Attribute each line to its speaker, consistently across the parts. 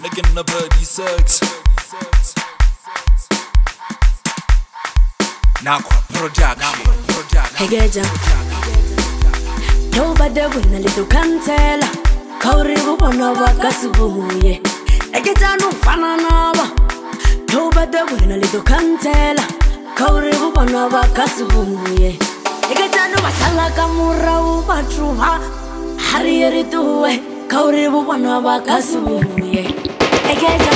Speaker 1: Making the birdie sex. Nakwa production.
Speaker 2: Hegeja Nobody win a little cancel. Kauribu wana wakasubuye. Hegeja no fananaba. Nobody win a little cancel. Kauribu wana wakasubuye. Hegeja no masala kamura upatruha. Hariyeri tuwe. Kauribu wana wakasubuye. Hegeja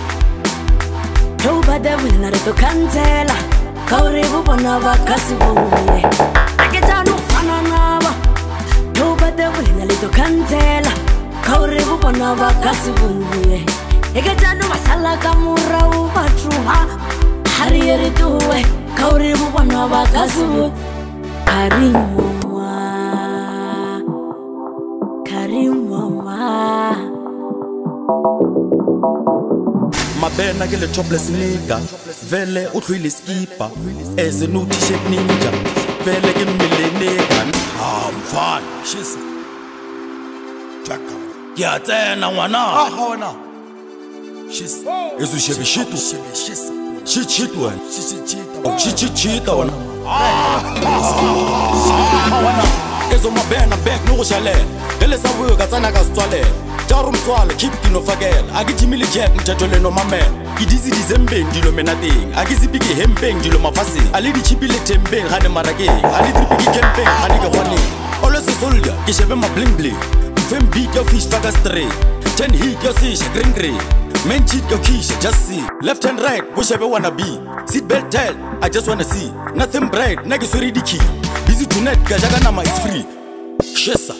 Speaker 2: Nobody win a little cancel. Kauribu wana wakasubuye. Hegeja no fananaba. Nobody win a little cancela. Kauribu wana wakasubuye. Hegeja no masala kamura upatruha. Hariyeri tuwe. Kauribu wana wakasubuye. Karimwa
Speaker 3: Mabena ke le topless nigga vele utlwile skipa as no t-shirt ninja vele ke millenega mfana
Speaker 1: Shisa. Jaka.
Speaker 3: ke a tsena ngwana
Speaker 1: Hona. Shisa.
Speaker 3: ezo shebe shitu
Speaker 1: Shisa.
Speaker 3: shit one
Speaker 1: Shisa.
Speaker 3: oh shit wana wana ezo mabena back no go shalela ele sa buyo ka tsana ka stswalela Jarum swala keep dino fakela akijimile jack mthatho leno mamela idizi dizembeng dilo menateng akizipiki hempeng dilo mafaseng ali di chipile tembeng hane marakeng ali tripiki camping hane ke khwaneng always a soldier ke shebe ma bling bling fem beat your fish faka straight 10 hit your fish green green men cheat your kiss just see left and right wo shebe wanna be seat belt tight I just wanna see nothing bright nake sori di key busy tonight ka jaka nama is free shesa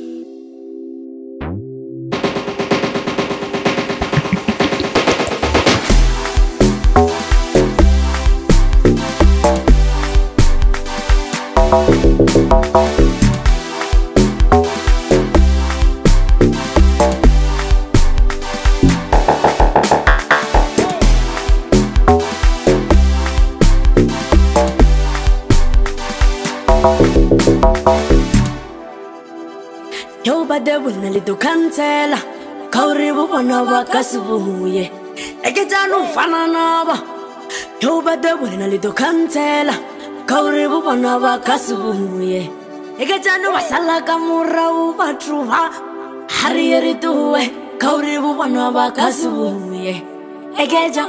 Speaker 2: Nobody win a little cancela. Kauribu wana wakasubuye. Hegeja no fananaba. Nobody win a little cancela. Kauribu wana wakasubuye. Hegeja no masala kamura upatruha. Hariyeri tuwe. Kauribu wana wakasubuye. Hegeja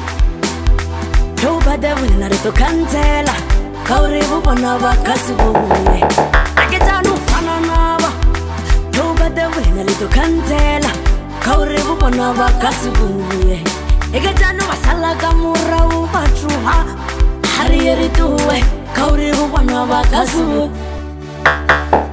Speaker 2: Nobody win a little cancela. Kauribu wana wakasubuye. Hegeja no fananaba. Nobody win a little cancela. Kauribu wana wakasubuye. Hegeja no masala kamura upatruha. Hariyeri tuwe. Kauribu wana wakasubuye.